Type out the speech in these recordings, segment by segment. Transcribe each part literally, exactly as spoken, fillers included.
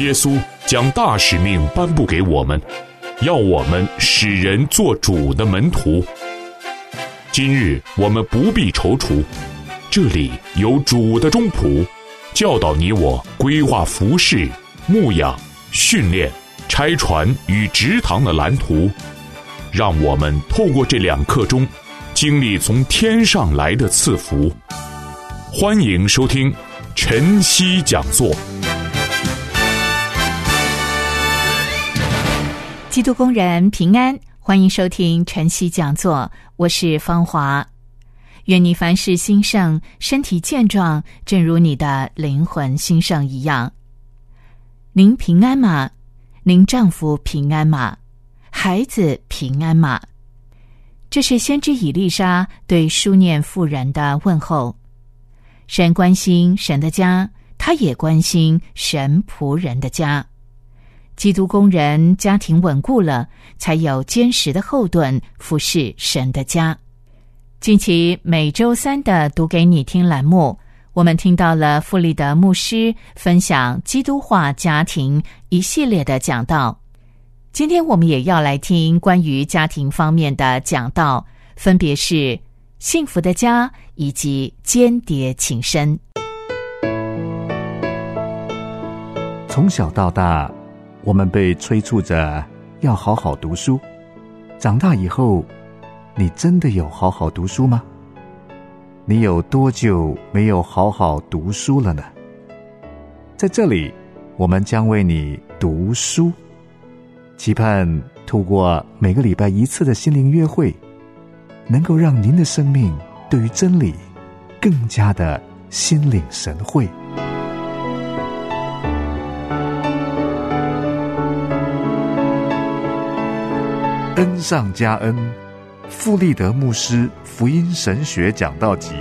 耶稣将大使命颁布给我们，要我们使人做主的门徒。今日我们不必踌躇，这里有主的中仆，教导你我规划服事、牧养、训练、拆船与植堂的蓝图，让我们透过这两刻钟，经历从天上来的赐福。欢迎收听晨曦讲座。 基督工人平安，欢迎收听晨曦讲座，我是芳华。愿你凡事兴盛，身体健壮，正如你的灵魂兴盛一样。您平安吗？您丈夫平安吗？孩子平安吗？这是先知以利沙对书念妇人的问候。神关心神的家，他也关心神仆人的家。基督工人家庭稳固了，才有坚实的后盾服侍神的家。近期每周三的读给你听栏目，我们听到了傅立德牧师分享基督化家庭一系列的讲道。今天我们也要来听关于家庭方面的讲道，分别是幸福的家以及间谍情深。 从小到大，我们被催促着要好好读书。长大以后，你真的有好好读书吗？你有多久没有好好读书了呢？在这里，我们将为你读书，期盼透过每个礼拜一次的心灵约会，能够让您的生命对于真理更加的心领神会。恩上加恩，傅立德牧师福音神学讲道集。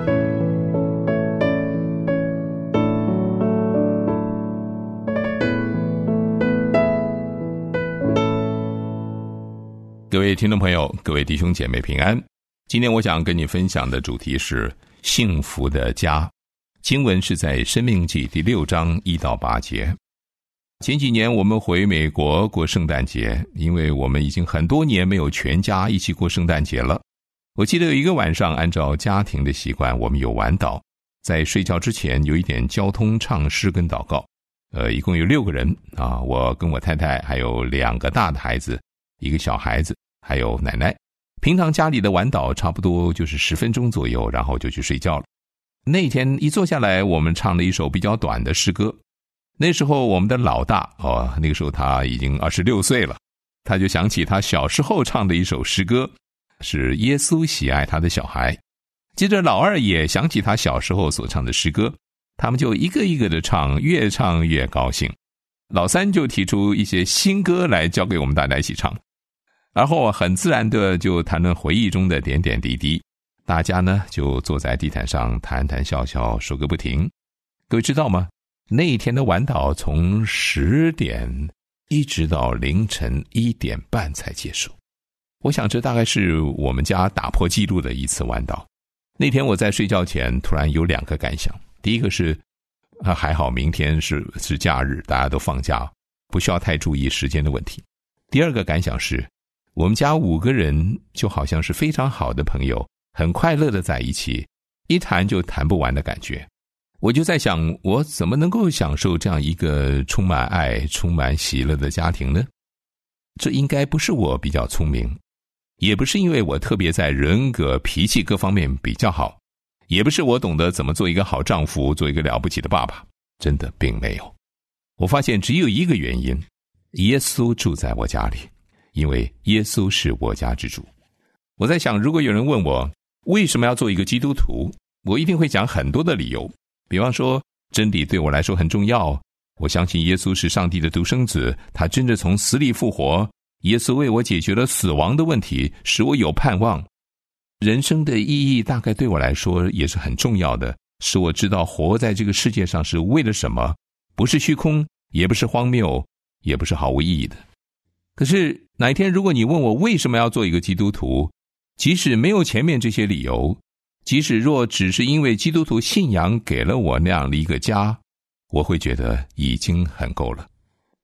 各位听众朋友，各位弟兄姐妹平安。今天我想跟你分享的主题是幸福的家。经文是在申命记第六章一到八节。前几年我们回美国过圣诞节，因为我们已经很多年没有全家一起过圣诞节了。我记得有一个晚上，按照家庭的习惯，我们有晚祷，在睡觉之前有一点交通唱诗跟祷告。呃，一共有六个人啊，我跟我太太还有两个大的孩子，一个小孩子，还有奶奶。平常家里的晚祷差不多就是十分钟左右，然后就去睡觉了。那天一坐下来，我们唱了一首比较短的诗歌。那时候我们的老大哦，那个时候他已经二十六岁了，他就想起他小时候唱的一首诗歌，是耶稣喜爱他的小孩。接着老二也想起他小时候所唱的诗歌，他们就一个一个的唱，越唱越高兴。老三就提出一些新歌来交给我们大家一起唱，然后很自然的就谈论回忆中的点点滴滴。大家呢就坐在地毯上谈谈笑笑，说个不停。各位知道吗？那一天的晚祷从十点一直到凌晨一点半才结束。我想这大概是我们家打破纪录的一次晚祷。那天我在睡觉前突然有两个感想。第一个是啊，还好明天是是假日，大家都放假，不需要太注意时间的问题。第二个感想是，我们家五个人就好像是非常好的朋友，很快乐的在一起，一谈就谈不完的感觉。我就在想，我怎么能够享受这样一个充满爱、充满喜乐的家庭呢？这应该不是我比较聪明，也不是因为我特别在人格、脾气各方面比较好，也不是我懂得怎么做一个好丈夫，做一个了不起的爸爸，真的并没有。我发现只有一个原因，耶稣住在我家里，因为耶稣是我家之主。我在想，如果有人问我为什么要做一个基督徒，我一定会讲很多的理由。比方说，真理对我来说很重要，我相信耶稣是上帝的独生子，他真的从死里复活，耶稣为我解决了死亡的问题，使我有盼望。人生的意义大概对我来说也是很重要的，使我知道活在这个世界上是为了什么，不是虚空，也不是荒谬，也不是毫无意义的。可是哪一天如果你问我为什么要做一个基督徒，即使没有前面这些理由，即使若只是因为基督徒信仰给了我那样的一个家，我会觉得已经很够了。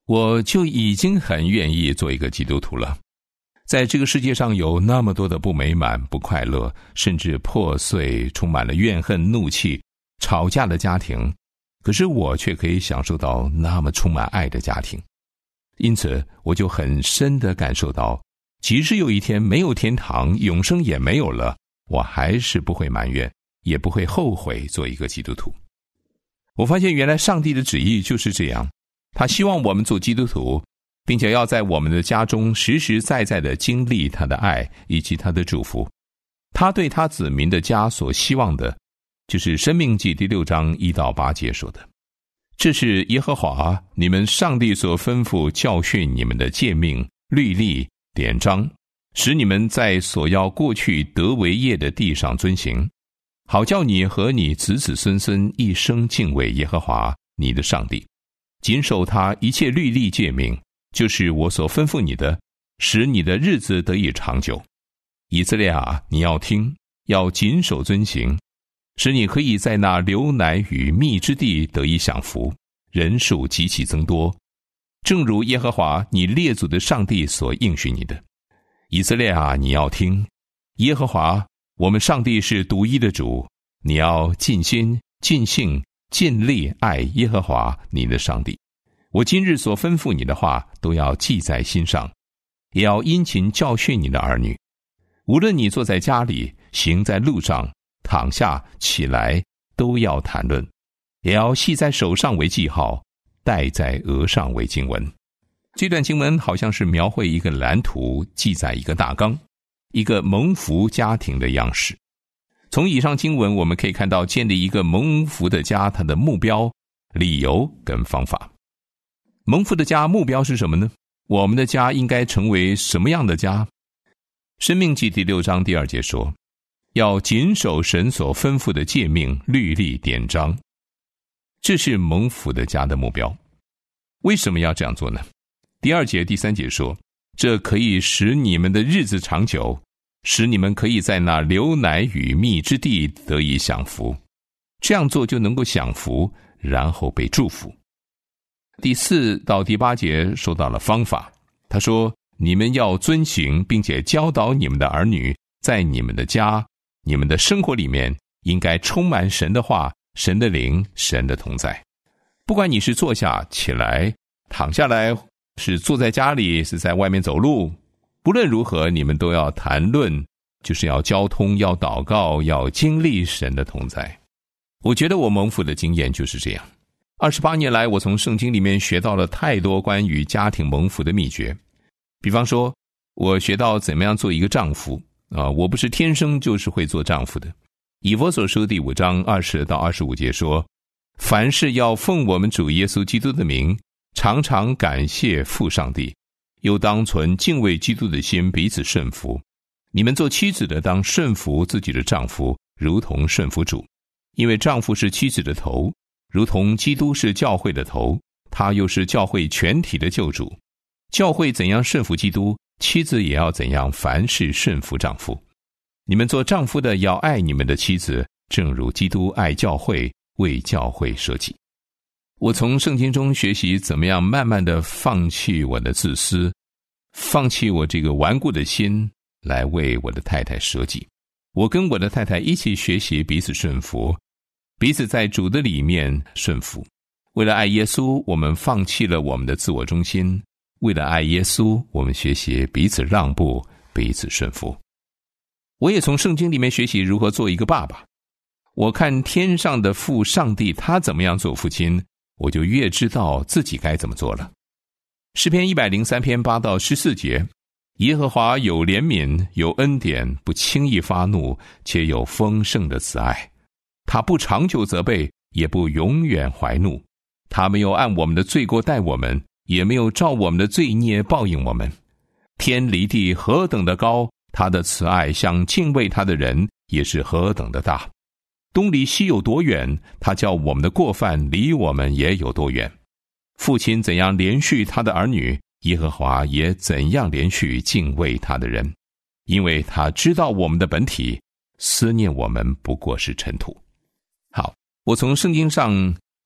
我就已经很愿意做一个基督徒了。在这个世界上有那么多的不美满、不快乐，甚至破碎、充满了怨恨、怒气、吵架的家庭，可是我却可以享受到那么充满爱的家庭。因此我就很深地感受到，即使有一天没有天堂，永生也没有了，我还是不会埋怨，也不会后悔做一个基督徒。我发现原来上帝的旨意就是这样，他希望我们做基督徒，并且要在我们的家中实实在在地经历他的爱以及他的祝福。他对他子民的家所希望的，就是申命记第六章一到八节说的，这是耶和华你们上帝所吩咐教训你们的诫命、律例、典章，使你们在所要过去得为业的地上遵行，好叫你和你子子孙孙一生敬畏耶和华你的上帝，谨守他一切律例诫命，就是我所吩咐你的，使你的日子得以长久。以色列啊，你要听，要谨守遵行，使你可以在那流奶与蜜之地得以享福，人数极其增多，正如耶和华你列祖的上帝所应许你的。以色列啊，你要听，耶和华我们上帝是独一的主，你要尽心、尽性、尽力爱耶和华你的上帝。我今日所吩咐你的话，都要记在心上，也要殷勤教训你的儿女。无论你坐在家里，行在路上，躺下起来，都要谈论，也要系在手上为记号，戴在额上为经文。这段经文好像是描绘一个蓝图，记载一个大纲，一个蒙福家庭的样式。从以上经文我们可以看到，建立一个蒙福的家，它的目标、理由跟方法。蒙福的家目标是什么呢？我们的家应该成为什么样的家？申命记第六章第二节说，要谨守神所吩咐的诫命、律例、典章，这是蒙福的家的目标。为什么要这样做呢？第二节第三节说，这可以使你们的日子长久，使你们可以在那流奶与蜜之地得以享福。这样做就能够享福，然后被祝福。第四到第八节说到了方法，他说，你们要遵行，并且教导你们的儿女，在你们的家、你们的生活里面，应该充满神的话、神的灵、神的同在。不管你是坐下、起来、躺下来，是坐在家里，是在外面走路，不论如何，你们都要谈论，就是要交通，要祷告，要经历神的同在。我觉得我蒙福的经验就是这样。二十八年来，我从圣经里面学到了太多关于家庭蒙福的秘诀。比方说，我学到怎么样做一个丈夫啊，我不是天生就是会做丈夫的。以弗所书第五章二十到二十五节说，凡事要奉我们主耶稣基督的名，常常感谢父上帝，又当存敬畏基督的心，彼此顺服。你们做妻子的，当顺服自己的丈夫，如同顺服主，因为丈夫是妻子的头，如同基督是教会的头，他又是教会全体的救主。教会怎样顺服基督，妻子也要怎样凡事顺服丈夫。你们做丈夫的要爱你们的妻子，正如基督爱教会，为教会舍己。我从圣经中学习怎么样慢慢的放弃我的自私，放弃我这个顽固的心，来为我的太太舍己。我跟我的太太一起学习彼此顺服，彼此在主的里面顺服。为了爱耶稣，我们放弃了我们的自我中心，为了爱耶稣，我们学习彼此让步，彼此顺服。我也从圣经里面学习如何做一个爸爸。我看天上的父上帝他怎么样做父亲，我就越知道自己该怎么做了。诗篇一百零三篇八到十四节，耶和华有怜悯，有恩典，不轻易发怒，且有丰盛的慈爱。他不长久责备，也不永远怀怒。他没有按我们的罪过待我们，也没有照我们的罪孽报应我们。天离地何等的高，他的慈爱向敬畏他的人也是何等的大。东离西有多远，他叫我们的过犯离我们也有多远。父亲怎样连续他的儿女，耶和华也怎样连续敬畏他的人，因为他知道我们的本体，思念我们不过是尘土。好，我从圣经上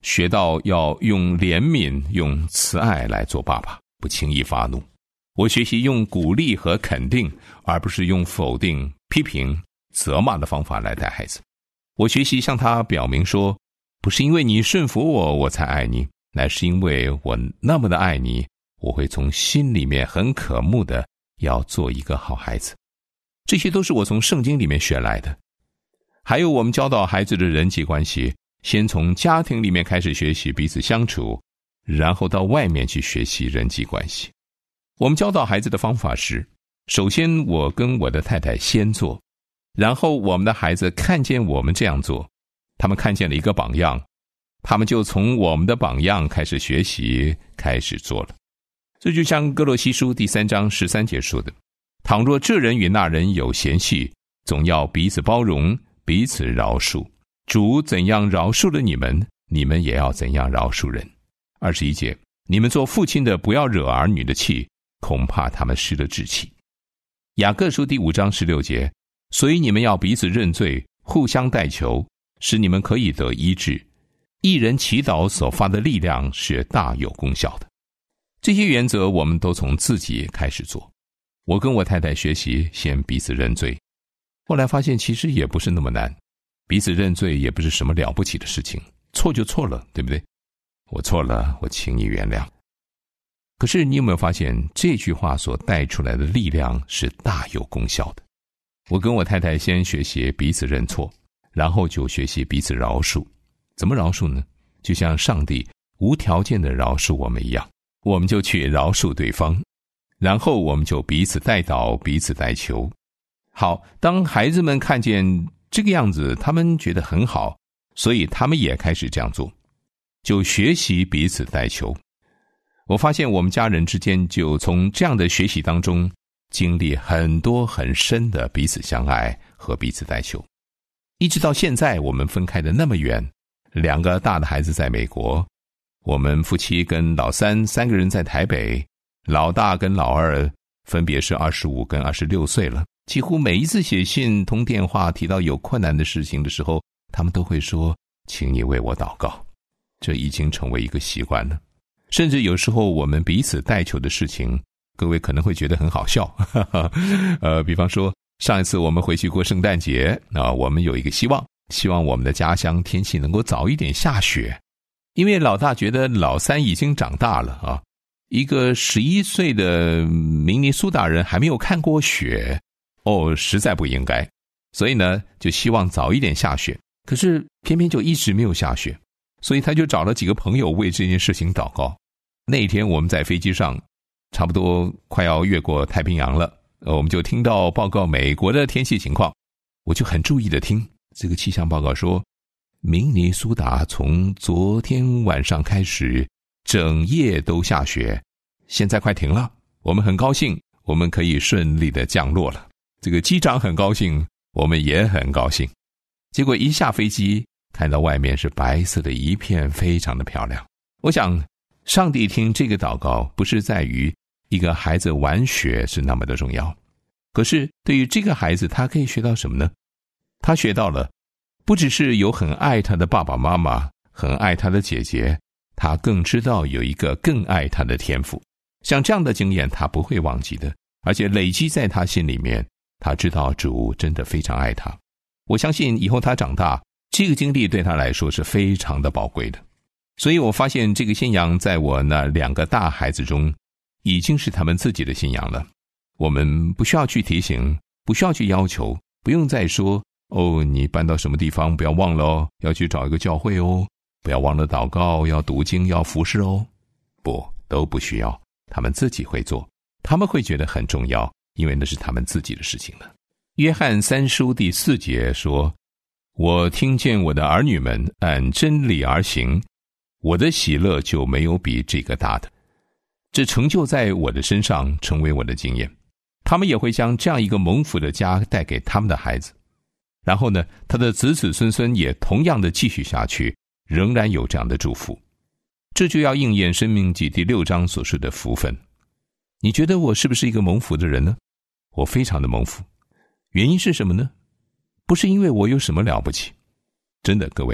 学到要用怜悯、用慈爱来做爸爸，不轻易发怒。我学习用鼓励和肯定，而不是用否定、批评、责骂的方法来带孩子。我学习向他表明说，不是因为你顺服我，我才爱你，乃是因为我那么的爱你，我会从心里面很渴慕的要做一个好孩子。这些都是我从圣经里面学来的。还有我们教导孩子的人际关系，先从家庭里面开始学习彼此相处，然后到外面去学习人际关系。我们教导孩子的方法是，首先我跟我的太太先做，然后我们的孩子看见我们这样做，他们看见了一个榜样，他们就从我们的榜样开始学习，开始做了。这就像哥罗西书第三章十三节说的，倘若这人与那人有嫌隙，总要彼此包容，彼此饶恕。主怎样饶恕了你们，你们也要怎样饶恕人。二十一节，你们做父亲的不要惹儿女的气，恐怕他们失了志气。雅各书第五章十六节，所以你们要彼此认罪，互相代求，使你们可以得医治。一人祈祷所发的力量是大有功效的。这些原则我们都从自己开始做。我跟我太太学习先彼此认罪，后来发现其实也不是那么难，彼此认罪也不是什么了不起的事情，错就错了，对不对？我错了，我请你原谅。可是你有没有发现，这句话所带出来的力量是大有功效的？我跟我太太先学习彼此认错，然后就学习彼此饶恕。怎么饶恕呢？就像上帝无条件的饶恕我们一样，我们就去饶恕对方，然后我们就彼此代祷，彼此代求。好，当孩子们看见这个样子，他们觉得很好，所以他们也开始这样做，就学习彼此代求。我发现我们家人之间就从这样的学习当中经历很多很深的彼此相爱和彼此代求。一直到现在我们分开的那么远，两个大的孩子在美国，我们夫妻跟老三三个人在台北，老大跟老二分别是二十五跟二十六岁了。几乎每一次写信通电话提到有困难的事情的时候，他们都会说，请你为我祷告。这已经成为一个习惯了。甚至有时候我们彼此代求的事情，各位可能会觉得很好笑。呃，比方说上一次我们回去过圣诞节，啊，我们有一个希望，希望我们的家乡天气能够早一点下雪。因为老大觉得老三已经长大了啊，一个十一岁的明尼苏达人还没有看过雪，哦，实在不应该。所以呢，就希望早一点下雪。可是偏偏就一直没有下雪，所以他就找了几个朋友为这件事情祷告。那一天我们在飞机上，差不多快要越过太平洋了，我们就听到报告美国的天气情况，我就很注意的听。这个气象报告说，明尼苏达从昨天晚上开始整夜都下雪，现在快停了，我们很高兴，我们可以顺利的降落了。这个机长很高兴，我们也很高兴。结果一下飞机，看到外面是白色的一片，非常的漂亮。我想上帝听这个祷告，不是在于一个孩子玩雪是那么的重要，可是对于这个孩子，他可以学到什么呢？他学到了不只是有很爱他的爸爸妈妈，很爱他的姐姐，他更知道有一个更爱他的天父。像这样的经验他不会忘记的，而且累积在他心里面，他知道主真的非常爱他。我相信以后他长大，这个经历对他来说是非常的宝贵的。所以我发现这个信仰在我那两个大孩子中已经是他们自己的信仰了。我们不需要去提醒，不需要去要求，不用再说，哦，你搬到什么地方不要忘了哦，要去找一个教会哦，不要忘了祷告，要读经，要服侍哦。不，都不需要，他们自己会做，他们会觉得很重要，因为那是他们自己的事情了。约翰三书第四节说，我听见我的儿女们按真理而行，我的喜乐就没有比这个大的。这成就在我的身上，成为我的经验。他们也会将这样一个蒙福的家带给他们的孩子，然后呢，他的子子孙孙也同样的继续下去，仍然有这样的祝福。这就要应验申命记第六章所说的福分。你觉得我是不是一个蒙福的人呢？我非常的蒙福。原因是什么呢？不是因为我有什么了不起，真的，各位，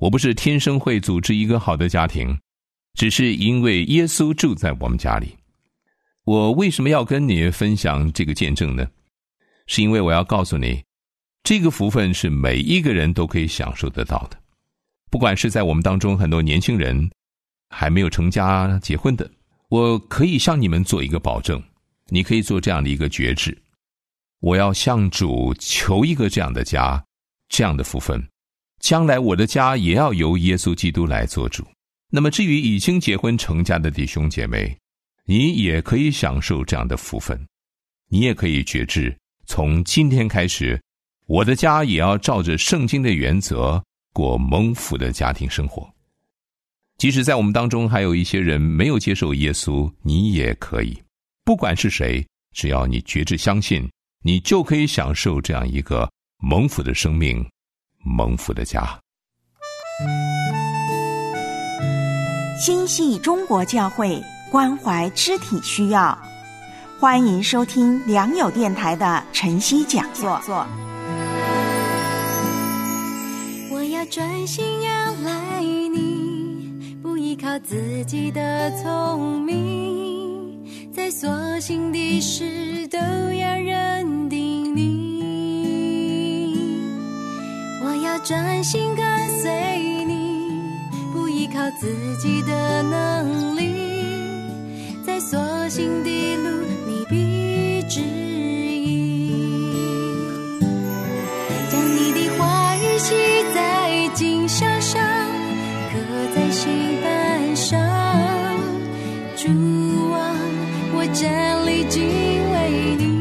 我不是天生会组织一个好的家庭，只是因为耶稣住在我们家里。我为什么要跟你分享这个见证呢？是因为我要告诉你，这个福分是每一个人都可以享受得到的。不管是在我们当中很多年轻人还没有成家结婚的，我可以向你们做一个保证，你可以做这样的一个决志，我要向主求一个这样的家，这样的福分，将来我的家也要由耶稣基督来做主。那么至于已经结婚成家的弟兄姐妹，你也可以享受这样的福分，你也可以决志，从今天开始，我的家也要照着圣经的原则过蒙福的家庭生活。即使在我们当中还有一些人没有接受耶稣，你也可以，不管是谁，只要你决志相信，你就可以享受这样一个蒙福的生命，蒙福的家。 心系中国教会，关怀肢体需要，欢迎收听良友电台的晨曦讲座。 我要专心仰赖你，不依靠自己的聪明，在所行的事都要认定你。我要专心跟随你，不依靠自己的能力，在所行的路你必指引。将你的话语写在经上上，刻在心板上。主啊，我站立敬畏你，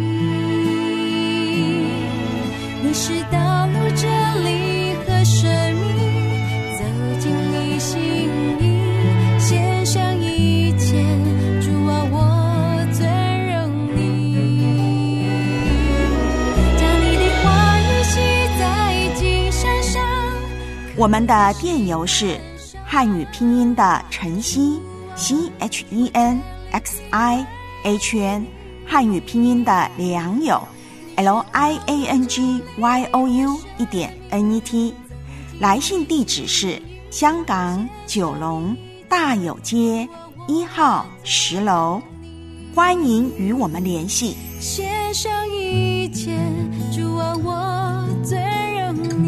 你是道路真理和生命，走进你心意，献上一切，主啊，我尊荣你。将你的话语写在经上上。 我们的电邮是汉语拼音的晨曦 C H E N X I H N， 汉语拼音的良友 L I A N G Y O U 一点 N E T， 来信地址是香港九龙大有街一号十楼，欢迎与我们联系。 献上一切，主啊，我尊荣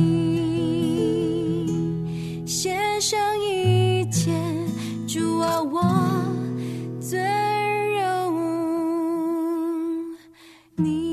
你。献上一切，主啊，我尊荣你。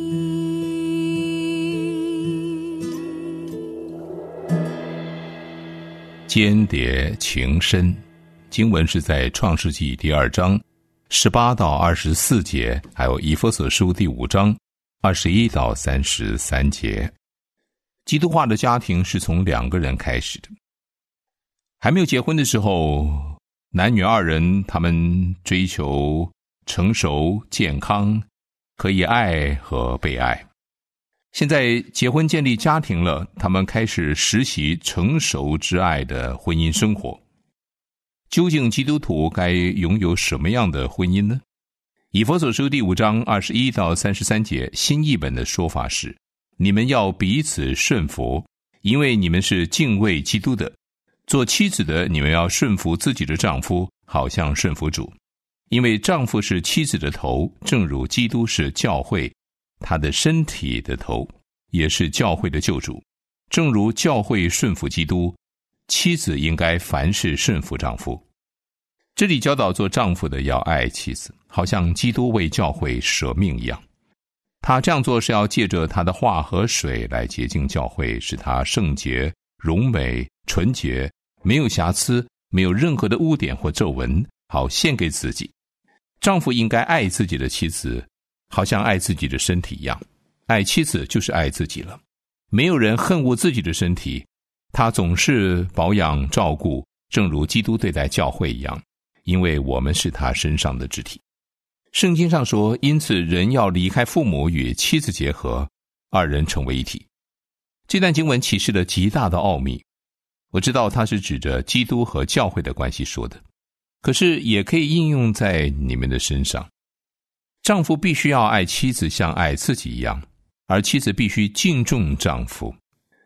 间谍情深，经文是在创世纪第二章十八到二十四节，还有以弗所书第五章二十一到三十三节。基督化的家庭是从两个人开始的。还没有结婚的时候，男女二人他们追求成熟健康，可以爱和被爱。现在结婚建立家庭了，他们开始实习成熟之爱的婚姻生活。究竟基督徒该拥有什么样的婚姻呢？以弗所书第五章二十一到三十三节新译本的说法是：你们要彼此顺服，因为你们是敬畏基督的。做妻子的，你们要顺服自己的丈夫，好像顺服主。因为丈夫是妻子的头，正如基督是教会他的身体的头，也是教会的救主。正如教会顺服基督，妻子应该凡事顺服丈夫。这里教导做丈夫的要爱妻子，好像基督为教会舍命一样。他这样做是要借着他的话和水来洁净教会，使他圣洁、荣美、纯洁，没有瑕疵，没有任何的污点或皱纹，好献给自己。丈夫应该爱自己的妻子，好像爱自己的身体一样。爱妻子就是爱自己了。没有人恨恶自己的身体，他总是保养照顾，正如基督对待教会一样，因为我们是他身上的肢体。圣经上说，因此人要离开父母，与妻子结合，二人成为一体。这段经文启示了极大的奥秘。我知道它是指着基督和教会的关系说的，可是也可以应用在你们的身上。丈夫必须要爱妻子像爱自己一样，而妻子必须敬重丈夫。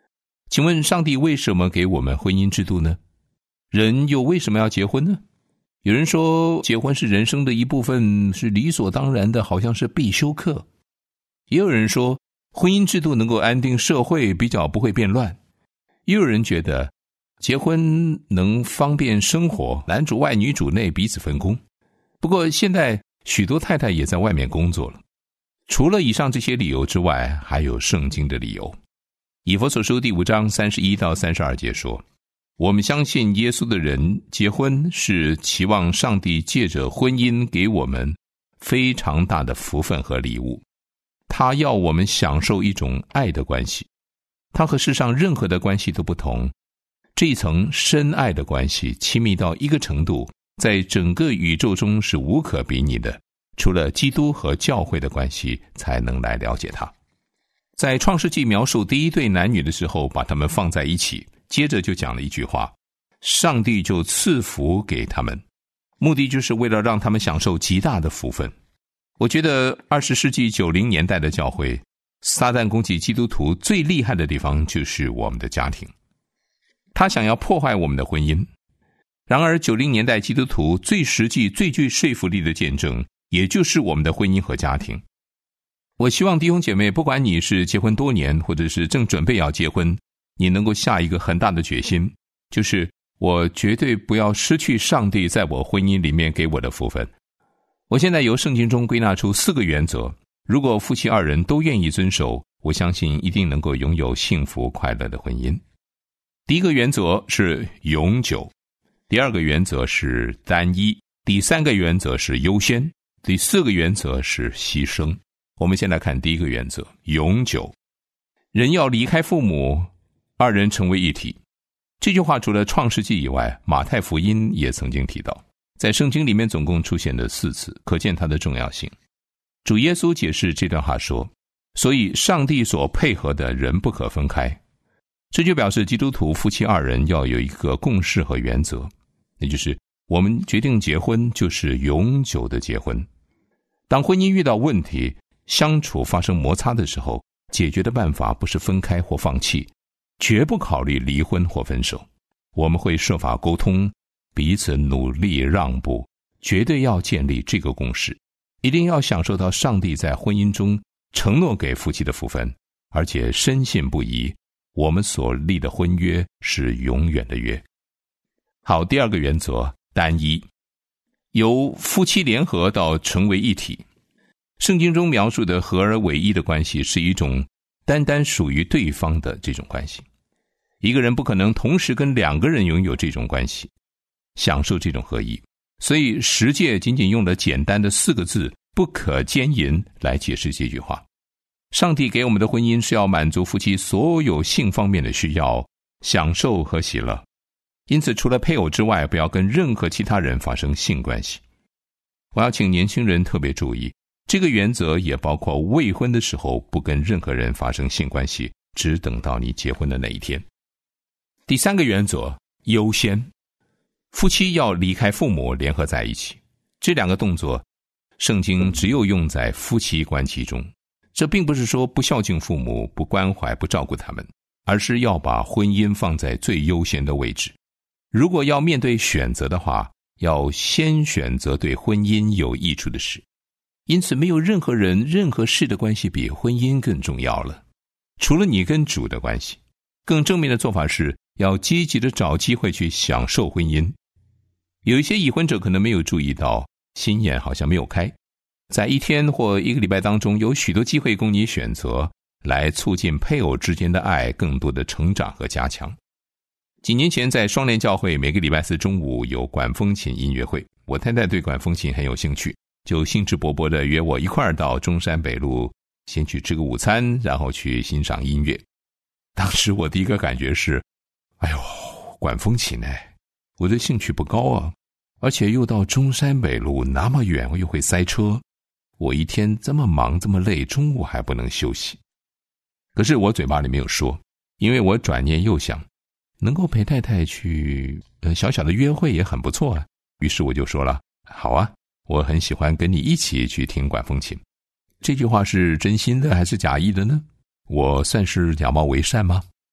请问上帝为什么给我们婚姻制度呢？人又为什么要结婚呢？有人说结婚是人生的一部分，是理所当然的，好像是必修课。也有人说婚姻制度能够安定社会，比较不会变乱。也有人觉得结婚能方便生活，男主外女主内，彼此分工。不过现在许多太太也在外面工作了。除了以上这些理由之外，还有圣经的理由。以弗所书第五章三十一到三十二节说，我们相信耶稣的人结婚是期望上帝借着婚姻给我们非常大的福分和礼物。他要我们享受一种爱的关系，它和世上任何的关系都不同。这一层深爱的关系亲密到一个程度，在整个宇宙中是无可比拟的，除了基督和教会的关系才能来了解它。在创世纪描述第一对男女的时候，把他们放在一起，接着就讲了一句话，上帝就赐福给他们，目的就是为了让他们享受极大的福分。我觉得二十世纪九零年代的教会，撒旦攻击基督徒最厉害的地方就是我们的家庭，他想要破坏我们的婚姻。然而九零年代基督徒最实际最具说服力的见证，也就是我们的婚姻和家庭。我希望弟兄姐妹，不管你是结婚多年，或者是正准备要结婚，你能够下一个很大的决心，就是我绝对不要失去上帝在我婚姻里面给我的福分。我现在由圣经中归纳出四个原则，如果夫妻二人都愿意遵守，我相信一定能够拥有幸福快乐的婚姻。第一个原则是永久，第二个原则是单一，第三个原则是优先，第四个原则是牺牲。我们先来看第一个原则，永久。人要离开父母，二人成为一体。这句话除了创世纪以外，马太福音也曾经提到，在圣经里面总共出现了四次，可见它的重要性。主耶稣解释这段话说，所以上帝所配合的人不可分开。这就表示基督徒夫妻二人要有一个共识和原则，也就是我们决定结婚就是永久的结婚。当婚姻遇到问题，相处发生摩擦的时候，解决的办法不是分开或放弃，绝不考虑离婚或分手。我们会设法沟通，彼此努力让步，绝对要建立这个共识，一定要享受到上帝在婚姻中承诺给夫妻的福分，而且深信不疑，我们所立的婚约是永远的约。好，第二个原则，单一。由夫妻联合到成为一体。圣经中描述的合而为一的关系是一种单单属于对方的这种关系。一个人不可能同时跟两个人拥有这种关系，享受这种合一。所以十诫仅仅用了简单的四个字，不可奸淫，来解释这句话。上帝给我们的婚姻是要满足夫妻所有性方面的需要，享受和喜乐。因此除了配偶之外，不要跟任何其他人发生性关系。我要请年轻人特别注意，这个原则也包括未婚的时候不跟任何人发生性关系，只等到你结婚的那一天。第三个原则，优先。夫妻要离开父母联合在一起，这两个动作圣经只有用在夫妻关系中。这并不是说不孝敬父母，不关怀不照顾他们，而是要把婚姻放在最优先的位置。如果要面对选择的话，要先选择对婚姻有益处的事。因此没有任何人任何事的关系比婚姻更重要了，除了你跟主的关系。更正面的做法是要积极的找机会去享受婚姻。有一些已婚者可能没有注意到，心眼好像没有开，在一天或一个礼拜当中，有许多机会供你选择，来促进配偶之间的爱更多的成长和加强。几年前在双联教会，每个礼拜四中午有管风琴音乐会，我太太对管风琴很有兴趣，就兴致勃勃地约我一块儿到中山北路先去吃个午餐，然后去欣赏音乐。当时我第一个感觉是，哎呦，管风琴哎，我的兴趣不高啊，而且又到中山北路那么远，我又会塞车，我一天这么忙这么累，中午还不能休息。可是我嘴巴里没有说，因为我转念又想，能够陪太太去呃小小的约会也很不错啊。于是我就说了，好啊，我很喜欢跟你一起去听管风琴。这句话是真心的还是假意的呢？我算是假冒为善吗？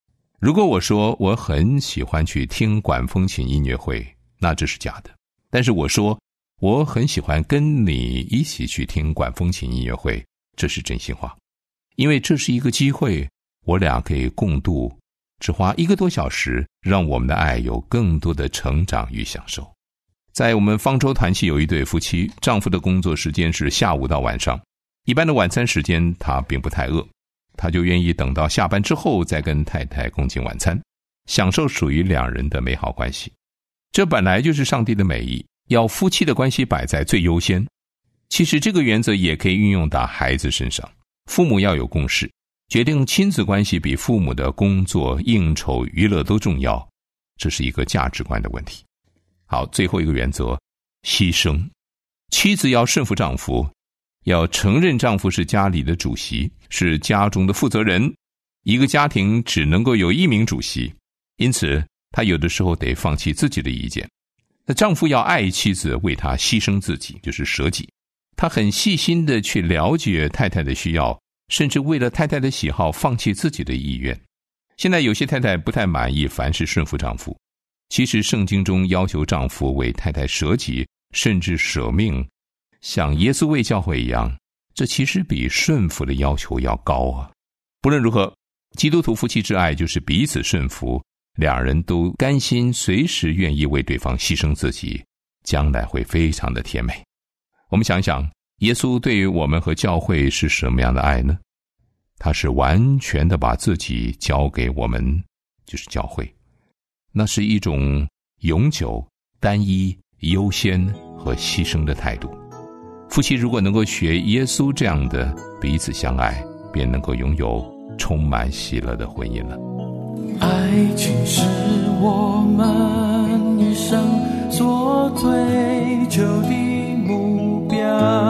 如果我说我很喜欢去听管风琴音乐会，那这是假的。但是我说我很喜欢跟你一起去听管风琴音乐会，这是真心话。因为这是一个机会，我俩可以共度，只花一个多小时，让我们的爱有更多的成长与享受。在我们方舟团契有一对夫妻，丈夫的工作时间是下午到晚上，一般的晚餐时间他并不太饿，他就愿意等到下班之后再跟太太共进晚餐，享受属于两人的美好关系。这本来就是上帝的美意，要夫妻的关系摆在最优先。其实这个原则也可以运用到孩子身上，父母要有共识，决定亲子关系比父母的工作、应酬、娱乐都重要，这是一个价值观的问题。好，最后一个原则，牺牲。妻子要顺服丈夫，要承认丈夫是家里的主席，是家中的负责人。一个家庭只能够有一名主席，因此他有的时候得放弃自己的意见。那丈夫要爱妻子，为他牺牲自己，就是舍己。他很细心的去了解太太的需要，甚至为了太太的喜好放弃自己的意愿。现在有些太太不太满意凡事顺服丈夫，其实圣经中要求丈夫为太太舍己，甚至舍命，像耶稣为教会一样，这其实比顺服的要求要高啊。不论如何，基督徒夫妻之爱就是彼此顺服，两人都甘心随时愿意为对方牺牲自己，将来会非常的甜美。我们想想，耶稣对于我们和教会是什么样的爱呢？他是完全的把自己交给我们，就是教会。那是一种永久、单一、优先和牺牲的态度。夫妻如果能够学耶稣这样的彼此相爱，便能够拥有充满喜乐的婚姻了。 爱情是我们一生所追求的目标，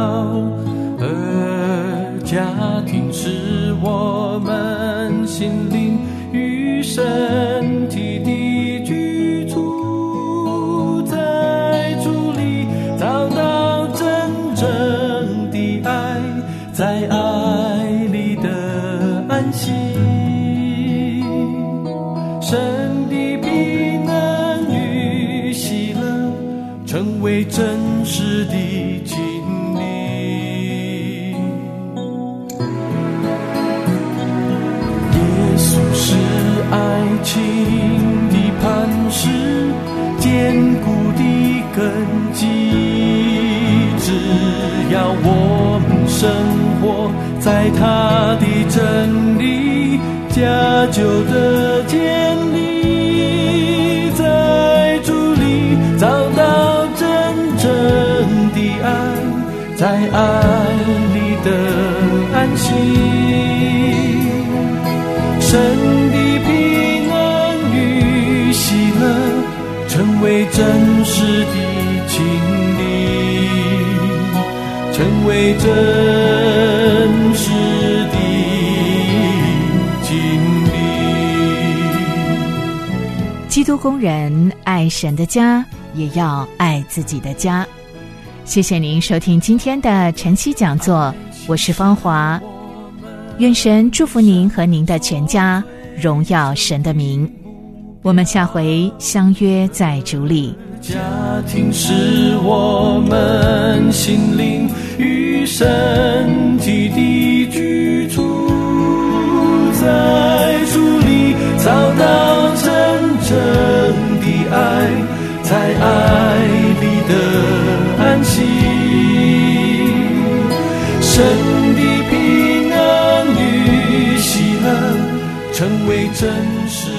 而家庭是我们心灵与身体的居处，在主里找到真正的爱，在爱里的安息，神的平安与喜乐成为真实的经历。耶稣是爱情的磐石，坚固的根基，只要我们生活在他的真理家久的建立，在主里找到真正的爱，在爱里的安息，神的平安与喜乐成为真实的经历，成为真实的基督工人爱神的家，也要爱自己的家。谢谢您收听今天的晨曦讲座，我是芳华。愿神祝福您和您的全家，荣耀神的名。我们下回相约在主里。 家庭是我们心灵与身体的居处，在主里找到真正的爱，在爱里的安息，神的平安与喜乐成为真实